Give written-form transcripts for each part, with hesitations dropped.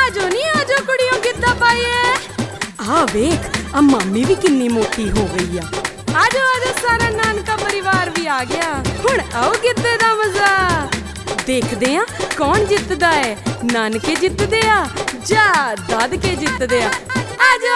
आजो नी आजो कुड़ियों गिद्दा पाइए। आ वेख अब मामी भी कितनी मोटी हो गई है। आजो आजो सारा नानका परिवार भी आ गया। हुण आओ गिद्दे दा मजा देखदे आ कौन जितदा है। नानके जितदे आ जा दादके जितदे आ। आजो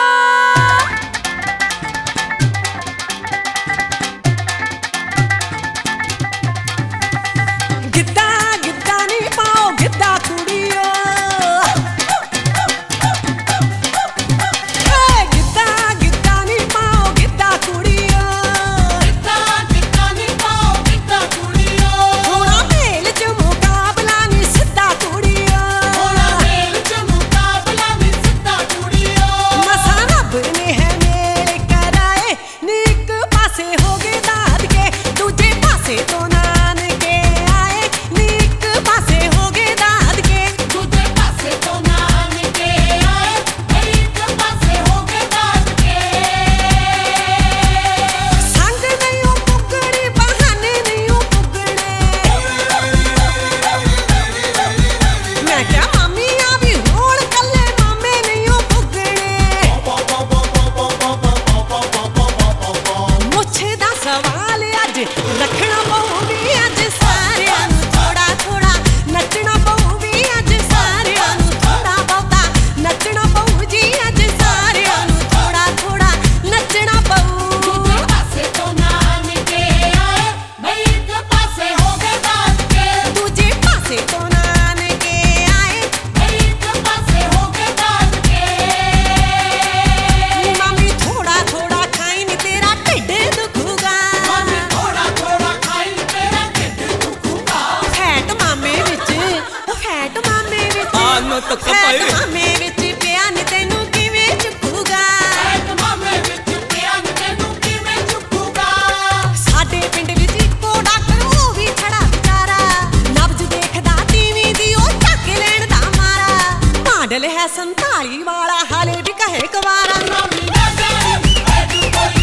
है संताली वाला हाले भी कहे कवारा। मामी ना जानी ऐजू कोई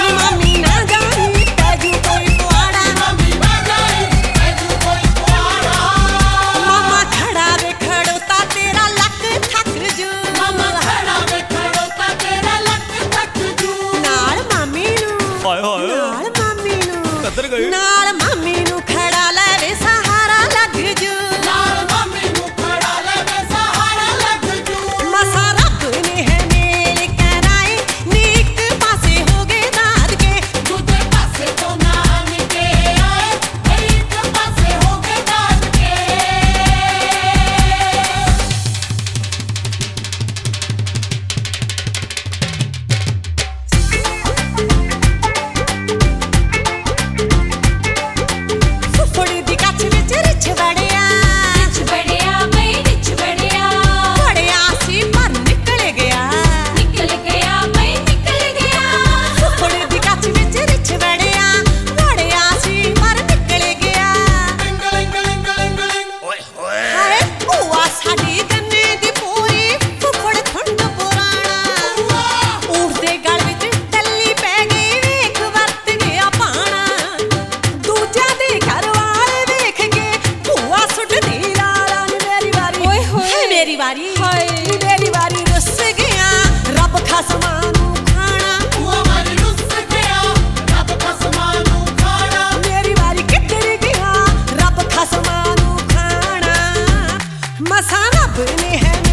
कुआरा। मामा खड़ा वे खड़ोता तेरा लक थक जू। नाल मामी नू खड़ा लेवे सहारा लग जू। मेरी वारी रुस गया रब खसमानू खाना। मेरी वारी किधर गया रब खसमानू खाना। मसा रब ने है